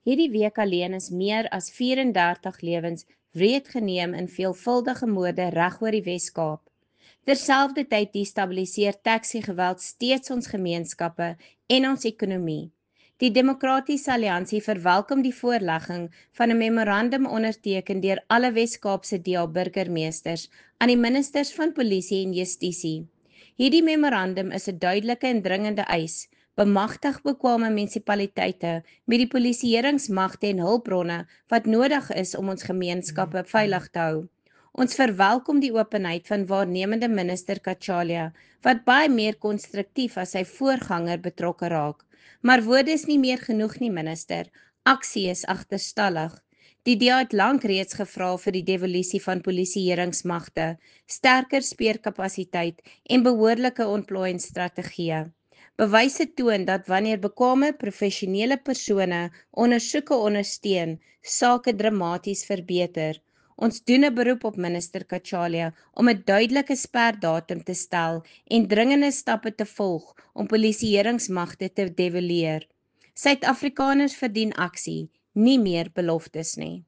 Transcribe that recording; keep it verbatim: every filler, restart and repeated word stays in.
Hierdie week alleen is meer as vyf-en-dertig lewens wreed geneem in veelvuldige moorde reg oor die Wes-Kaap. Terselfdertyd destabiliseer taxi-geweld steeds ons gemeenskappe en ons ekonomie. Die Demokratiese Alliansie verwelkom die voorlegging van 'n memorandum onderteken deur alle Wes-Kaapse D A burgemeesters aan die ministers van Polisie en Justisie. Hierdie memorandum is 'n duidelike en dringende eis. Bemagtig bekwame munisipaliteite met die polisieeringsmagte en hulpbronne wat nodig is om ons gemeenskappe veilig te hou. Ons verwelkom die openheid van waarnemende minister Cachalia, wat baie meer konstruktief as sy voorganger betrokke raak. Maar woorde is nie meer genoeg nie, minister. Aksie is agterstallig. Die D A het lank reeds gevra vir die devolusie van polisieeringsmagte, sterker speerkapasiteit en behoorlike ontplooiingsstrategieë. Bewyse toon dat wanneer bekwame professionele persone ondersoeke ondersteun, sake dramaties verbeter. Ons doen 'n beroep op minister Cachalia om 'n duidelike sperdatum te stel en dringende stappe te volg om polisieeringsmagte te devolueer. Suid-Afrikaners verdien aksie, nie meer beloftes nie.